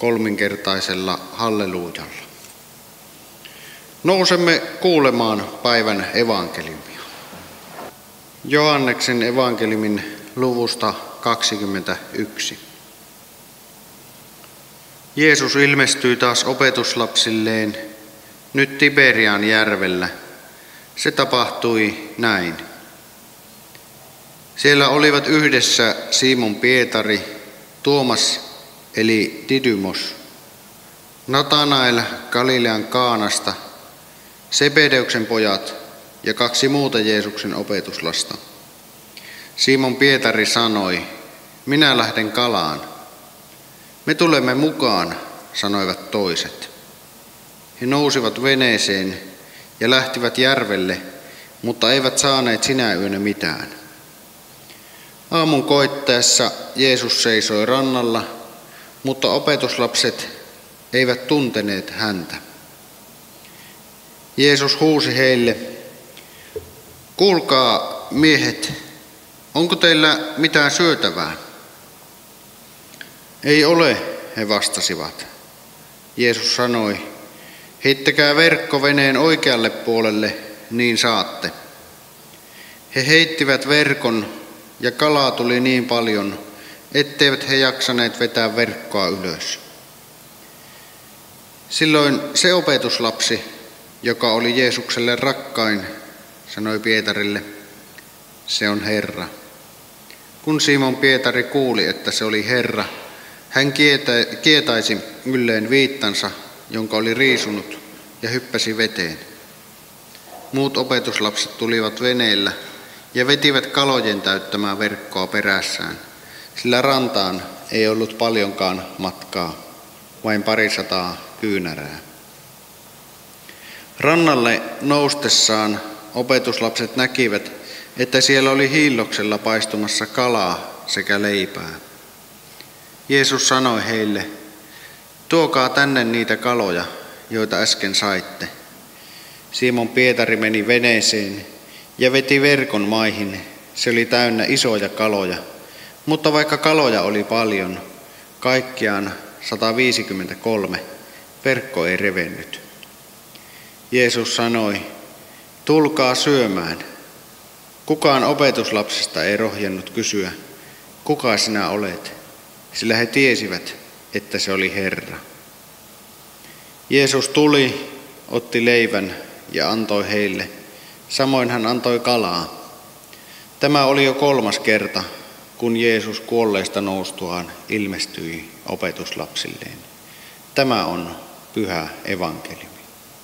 kolminkertaisella hallelujalla. Nousemme kuulemaan päivän evankeliumia. Johanneksen evankeliumin luvusta 21. Jeesus ilmestyi taas opetuslapsilleen nyt Tiberian järvellä. Se tapahtui näin. Siellä olivat yhdessä Simon Pietari, Tuomas eli Didymos, Natanael Galilean Kaanasta, Sebedeuksen pojat ja 2 muuta Jeesuksen opetuslasta. Simon Pietari sanoi, minä lähden kalaan. Me tulemme mukaan, sanoivat toiset. He nousivat veneeseen ja lähtivät järvelle, mutta eivät saaneet sinä yönä mitään. Aamun koittaessa Jeesus seisoi rannalla, mutta opetuslapset eivät tunteneet häntä. Jeesus huusi heille, kuulkaa miehet, onko teillä mitään syötävää? Ei ole, he vastasivat. Jeesus sanoi, heittäkää verkko veneen oikealle puolelle, niin saatte. He heittivät verkon ja kalaa tuli niin paljon, etteivät he jaksaneet vetää verkkoa ylös. Silloin se opetuslapsi, joka oli Jeesukselle rakkain, sanoi Pietarille, se on Herra. Kun Simon Pietari kuuli, että se oli Herra, hän kietaisi ylleen viittansa, jonka oli riisunut, ja hyppäsi veteen. Muut opetuslapset tulivat veneellä ja vetivät kalojen täyttämää verkkoa perässään, sillä rantaan ei ollut paljonkaan matkaa, vain 200 kyynärää. Rannalle noustessaan opetuslapset näkivät, että siellä oli hiilloksella paistumassa kalaa sekä leipää. Jeesus sanoi heille, tuokaa tänne niitä kaloja, joita äsken saitte. Simon Pietari meni veneeseen ja veti verkon maihin. Se oli täynnä isoja kaloja, mutta vaikka kaloja oli paljon, kaikkiaan 153, verkko ei revennyt. Jeesus sanoi, tulkaa syömään. Kukaan opetuslapsista ei rohjennut kysyä, kuka sinä olet, sillä he tiesivät, että se oli Herra. Jeesus tuli, otti leivän ja antoi heille. Samoin hän antoi kalaa. Tämä oli jo 3. kerta, kun Jeesus kuolleista noustuaan ilmestyi opetuslapsilleen. Tämä on pyhä evankeliumi.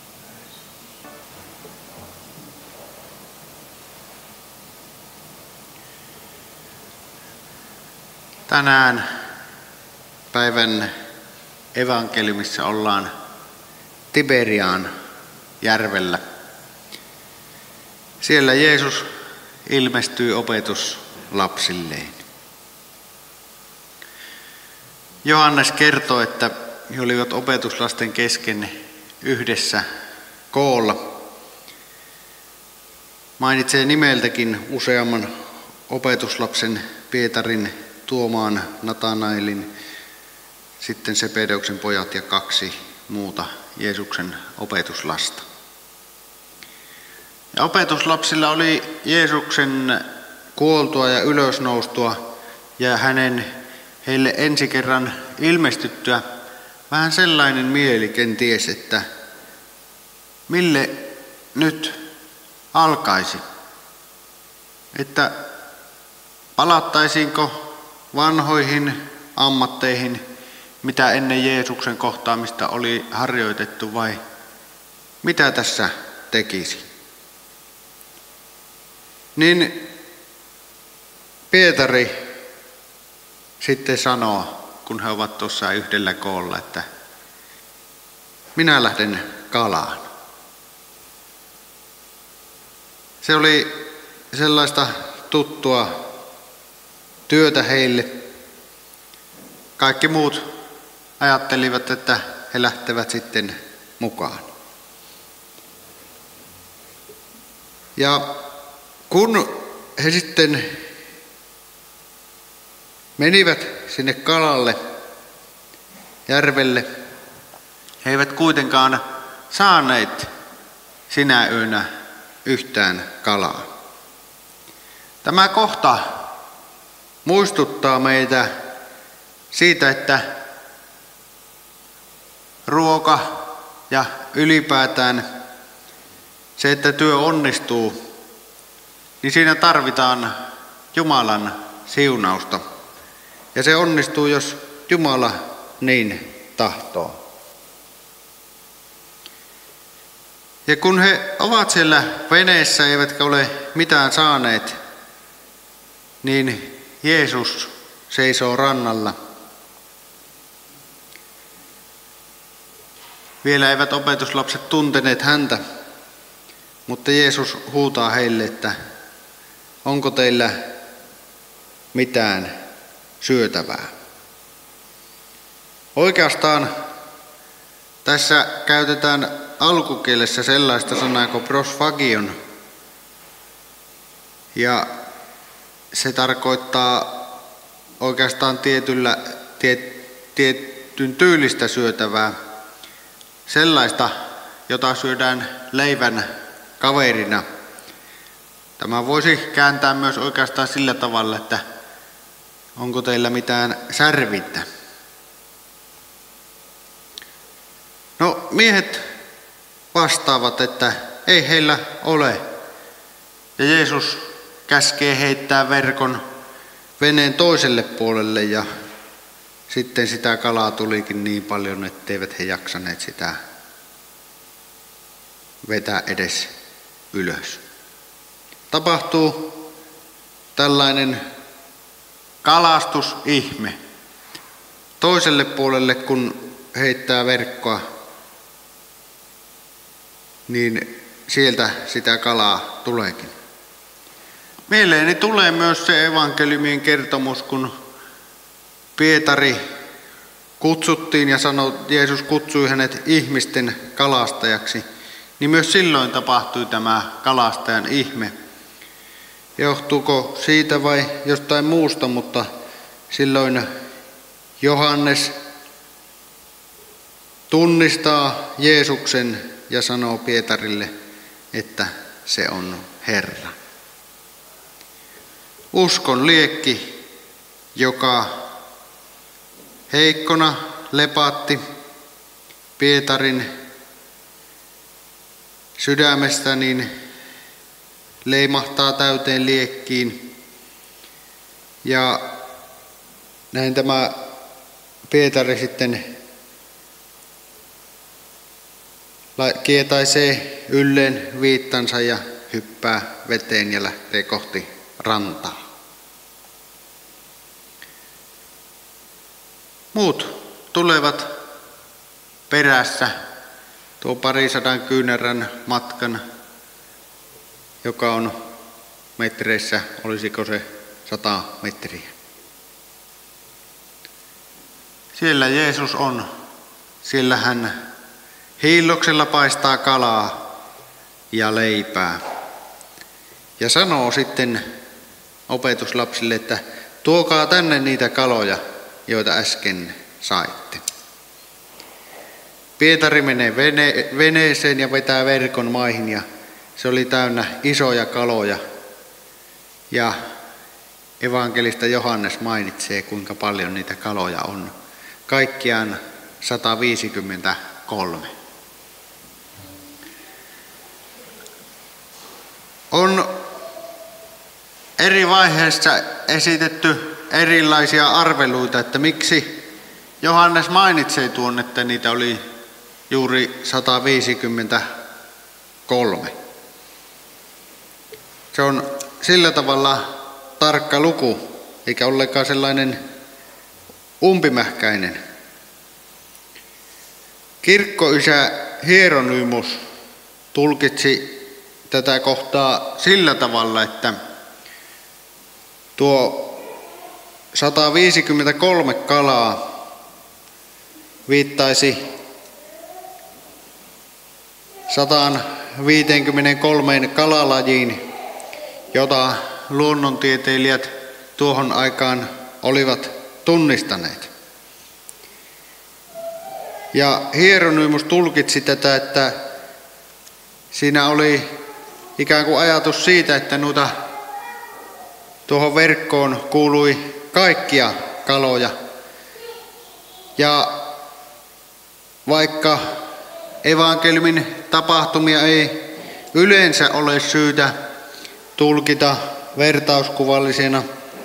Tänään päivän evankeliumissa ollaan Tiberian järvellä. Siellä Jeesus ilmestyi opetuslapsilleen. Johannes kertoo, että he olivat opetuslasten kesken yhdessä koolla. Mainitsee nimeltäkin useamman opetuslapsen, Pietarin, Tuomaan, Natanaelin, sitten Sebedeuksen pojat ja 2 muuta Jeesuksen opetuslasta. Ja opetuslapsilla oli Jeesuksen kuoltua ja ylösnoustua ja heille ensi kerran ilmestyttyä vähän sellainen mieli kenties, että mille nyt alkaisi, että palattaisiinko vanhoihin ammatteihin, mitä ennen Jeesuksen kohtaamista oli harjoitettu, vai mitä tässä tekisi. Niin Pietari sitten sanoo, kun he ovat tuossa yhdellä koolla, että minä lähden kalaan. Se oli sellaista tuttua työtä heille. Kaikki muut ajattelivat, että he lähtevät sitten mukaan. Ja kun he sitten menivät sinne kalalle, järvelle. He eivät kuitenkaan saaneet sinä yönä yhtään kalaa. Tämä kohta muistuttaa meitä siitä, että ruoka ja ylipäätään se, että työ onnistuu, niin siinä tarvitaan Jumalan siunausta. Ja se onnistuu, jos Jumala niin tahtoo. Ja kun he ovat siellä veneessä eivätkä ole mitään saaneet, niin Jeesus seisoo rannalla. Vielä eivät opetuslapset tunteneet häntä, mutta Jeesus huutaa heille, että onko teillä mitään syötävää. Oikeastaan tässä käytetään alkukielessä sellaista sanaa kuin prosfagion, ja se tarkoittaa oikeastaan tietyn tyylistä syötävää, sellaista, jota syödään leivän kaverina. Tämä voisi kääntää myös oikeastaan sillä tavalla, että onko teillä mitään särvintä. No, miehet vastaavat, että ei heillä ole. Ja Jeesus käskee heittää verkon veneen toiselle puolelle ja sitten sitä kalaa tulikin niin paljon, etteivät he jaksaneet sitä vetää edes ylös. Tapahtuu tällainen kalastusihme. Toiselle puolelle kun heittää verkkoa, niin sieltä sitä kalaa tuleekin. Mieleeni tulee myös se evankeliumien kertomus, kun Pietari kutsuttiin ja Jeesus kutsui hänet ihmisten kalastajaksi, niin myös silloin tapahtui tämä kalastajan ihme. Johtuuko siitä vai jostain muusta, mutta silloin Johannes tunnistaa Jeesuksen ja sanoo Pietarille, että se on Herra. Uskon liekki, joka heikkona lepatti Pietarin sydämestä, niin leimahtaa täyteen liekkiin. Ja näin tämä Pietari sitten kietaisee ylleen viittansa ja hyppää veteen ja lähtee kohti rantaa. Muut tulevat perässä tuo 200 kyynärän matkan, joka on metreissä, olisiko se 100 metriä. Siellä Jeesus on, siellä hän hiilloksella paistaa kalaa ja leipää. Ja sanoo sitten opetuslapsille, että tuokaa tänne niitä kaloja, joita äsken saitte. Pietari menee veneeseen ja vetää verkon maihin ja se oli täynnä isoja kaloja. Ja evankelista Johannes mainitsee, kuinka paljon niitä kaloja on. Kaikkiaan 153. On eri vaiheissa esitetty erilaisia arveluita, että miksi Johannes mainitsee tuon, että niitä oli juuri 153. Se on sillä tavalla tarkka luku, eikä ollenkaan sellainen umpimähkäinen. Kirkkoisä Hieronymus tulkitsi tätä kohtaa sillä tavalla, että tuo 153 kalaa viittaisi 153 kalalajiin, jota luonnontieteilijät tuohon aikaan olivat tunnistaneet. Ja Hieronymus tulkitsi tätä, että siinä oli ikään kuin ajatus siitä, että tuohon verkkoon kuului kaikkia kaloja. Ja vaikka evankeliumin tapahtumia ei yleensä ole syytä tulkita vertauskuvallisena,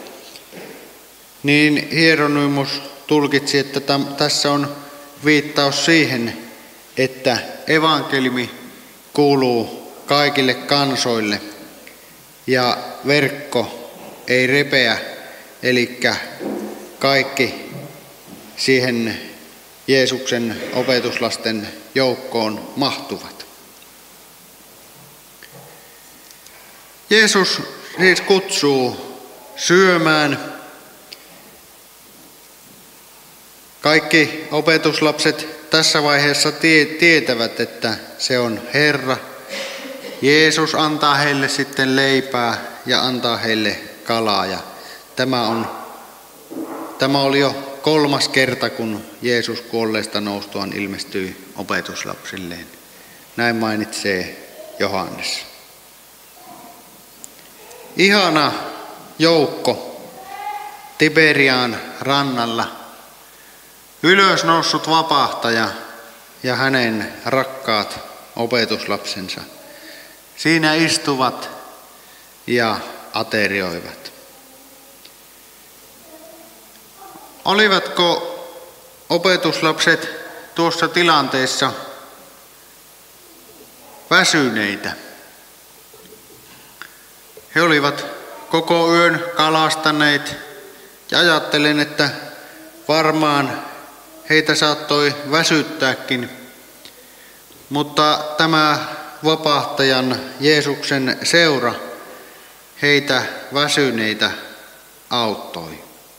niin Hieronymus tulkitsi, että tässä on viittaus siihen, että evankeliumi kuuluu kaikille kansoille ja verkko ei repeä, eli kaikki siihen Jeesuksen opetuslasten joukkoon mahtuvat. Jeesus siis kutsuu syömään. Kaikki opetuslapset tässä vaiheessa tietävät, että se on Herra. Jeesus antaa heille sitten leipää ja antaa heille kalaa. Ja tämä oli jo 3. kerta, kun Jeesus kuolleista noustuaan ilmestyi opetuslapsilleen. Näin mainitsee Johannes. Ihana joukko Tiberiaan rannalla. Ylösnoussut vapahtaja ja hänen rakkaat opetuslapsensa. Siinä istuvat ja aterioivat. Olivatko opetuslapset tuossa tilanteessa väsyneitä? He olivat koko yön kalastaneet ja ajattelen, että varmaan heitä saattoi väsyttääkin, mutta tämä vapahtajan Jeesuksen seura heitä väsyneitä auttoi.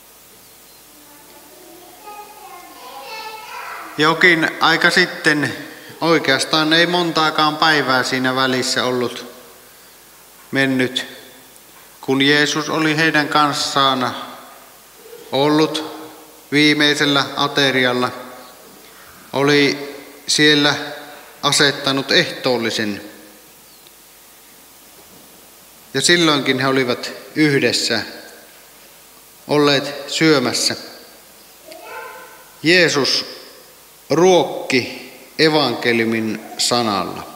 Jokin aika sitten, oikeastaan ei montaakaan päivää siinä välissä ollut mennyt, kun Jeesus oli heidän kanssaan ollut viimeisellä aterialla, oli siellä asettanut ehtoollisen. Ja silloinkin he olivat yhdessä olleet syömässä. Jeesus ruokki evankeliumin sanalla.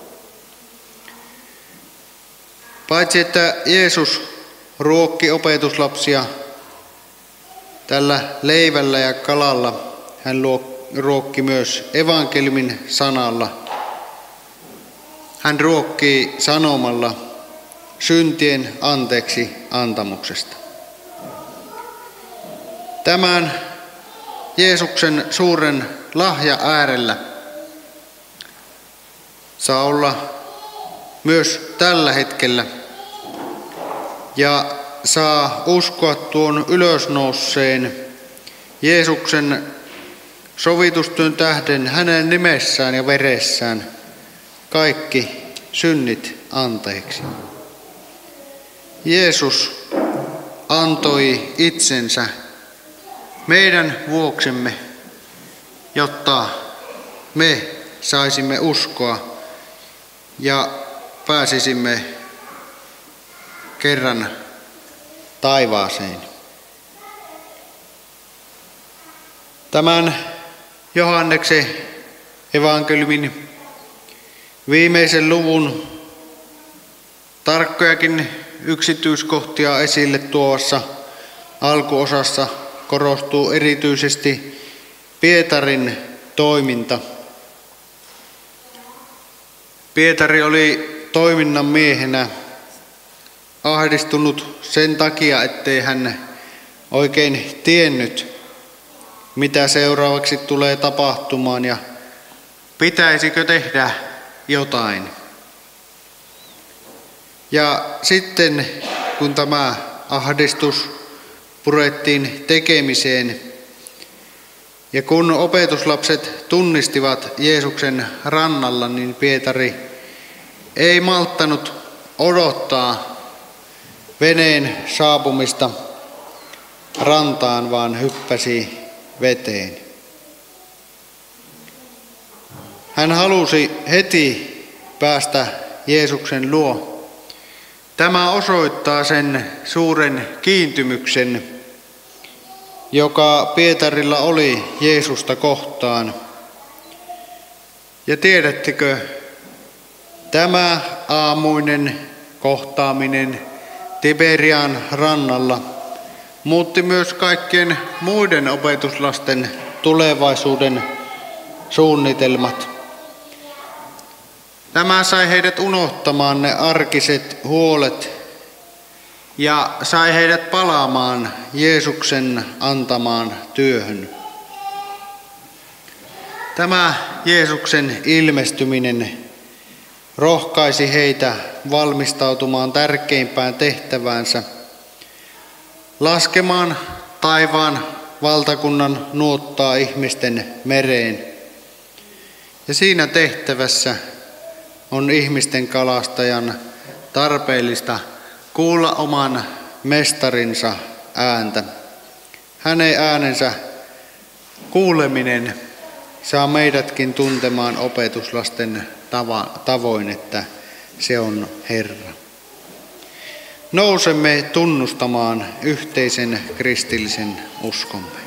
Paitsi että Jeesus ruokki opetuslapsia tällä leivällä ja kalalla, hän ruokki myös evankeliumin sanalla. Hän ruokkii sanomalla syntien anteeksi antamuksesta. Tämän Jeesuksen suuren lahja äärellä saa olla myös tällä hetkellä ja saa uskoa tuon ylösnouseen Jeesuksen sovitustyön tähden hänen nimessään ja veressään kaikki synnit anteeksi. Jeesus antoi itsensä meidän vuoksemme, jotta me saisimme uskoa ja pääsisimme kerran taivaaseen. Tämän Johanneksen evankeliumin viimeisen luvun tarkkojakin yksityiskohtia esille tuovassa alkuosassa korostuu erityisesti Pietarin toiminta. Pietari oli toiminnan miehenä ahdistunut sen takia, ettei hän oikein tiennyt, mitä seuraavaksi tulee tapahtumaan ja pitäisikö tehdä jotain. Ja sitten kun tämä ahdistus purettiin tekemiseen ja kun opetuslapset tunnistivat Jeesuksen rannalla, niin Pietari ei malttanut odottaa veneen saapumista rantaan, vaan hyppäsi veteen. Hän halusi heti päästä Jeesuksen luo. Tämä osoittaa sen suuren kiintymyksen, joka Pietarilla oli Jeesusta kohtaan. Ja tiedättekö, tämä aamuinen kohtaaminen Tiberian rannalla muutti myös kaikkien muiden opetuslasten tulevaisuuden suunnitelmat. Tämä sai heidät unohtamaan ne arkiset huolet ja sai heidät palaamaan Jeesuksen antamaan työhön. Tämä Jeesuksen ilmestyminen rohkaisi heitä valmistautumaan tärkeimpään tehtäväänsä, laskemaan taivaan valtakunnan nuottaa ihmisten mereen. Ja siinä tehtävässä on ihmisten kalastajan tarpeellista kuulla oman mestarinsa ääntä. Hänen äänensä kuuleminen saa meidätkin tuntemaan opetuslasten tavoin, että se on Herra. Nousemme tunnustamaan yhteisen kristillisen uskomme.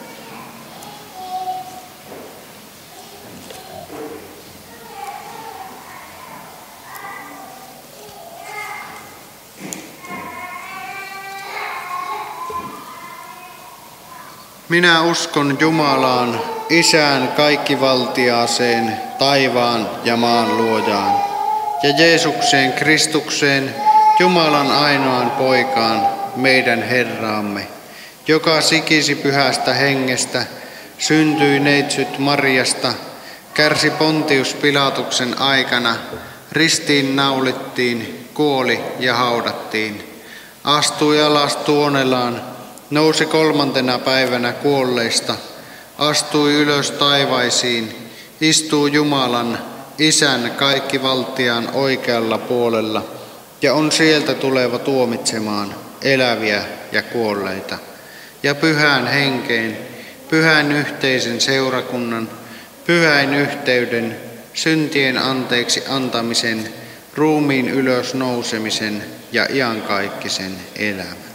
Minä uskon Jumalaan, Isään kaikkivaltiaaseen, taivaan ja maan luojaan, ja Jeesukseen Kristukseen, Jumalan ainoaan poikaan, meidän Herraamme, joka sikisi pyhästä hengestä, syntyi neitsyt Mariasta, kärsi Pontius Pilatuksen aikana, ristiin naulittiin, kuoli ja haudattiin, astui alas tuonelaan, nousi 3. päivänä kuolleista, astui ylös taivaisiin, istuu Jumalan, Isän kaikkivaltiaan oikealla puolella ja on sieltä tuleva tuomitsemaan eläviä ja kuolleita. Ja pyhään henkeen, pyhän yhteisen seurakunnan, pyhäin yhteyden, syntien anteeksi antamisen, ruumiin ylös nousemisen ja iankaikkisen elämän.